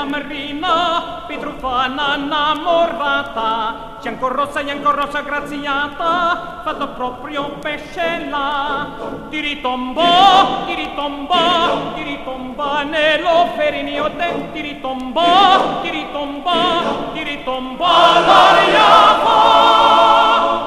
marina, Petrufana innamorata, Gianco rossa graziata, fatto proprio pesce là. Tiritomba, tiritomba, tiritomba, nello ferinio te, tiritomba, tiritomba, tiritomba, l'aria fa.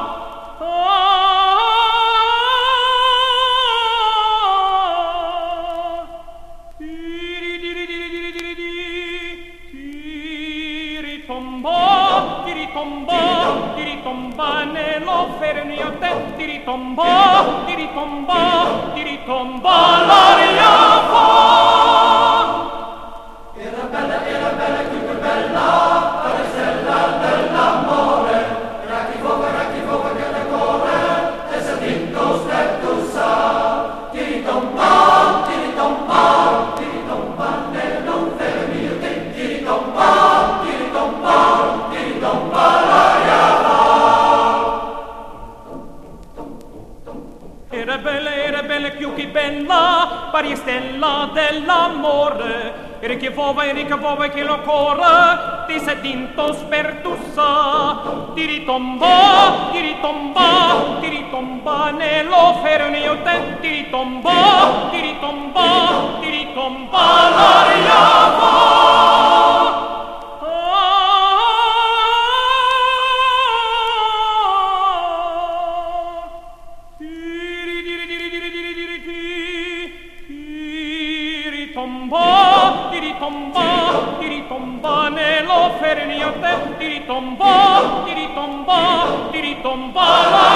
Tiritomba, tiritomba, nello ferinio te, tiritomba, tiritomba, tiritomba, l'aria fa. Era bella, più che bella, parestella dell'amore, racchi fuoco che le corre, e se vinto tu sa. Tiritomba, tiritomba, tiritomba, nello ferinio te, tiritomba, tiritomba, tiritomba, l'aria va. Era bella più che bella, paristella dell'amore, Enrica che lo corre, ti sei tinto spertussa. Tiritomba, tiritomba, tiritomba, nello ferinio te, tiritomba, tiritomba, tiritomba, l'aria va. Tiritomba, tiritomba, tiritomba, nello ferinio te, tiritomba, tiritomba, tiritomba,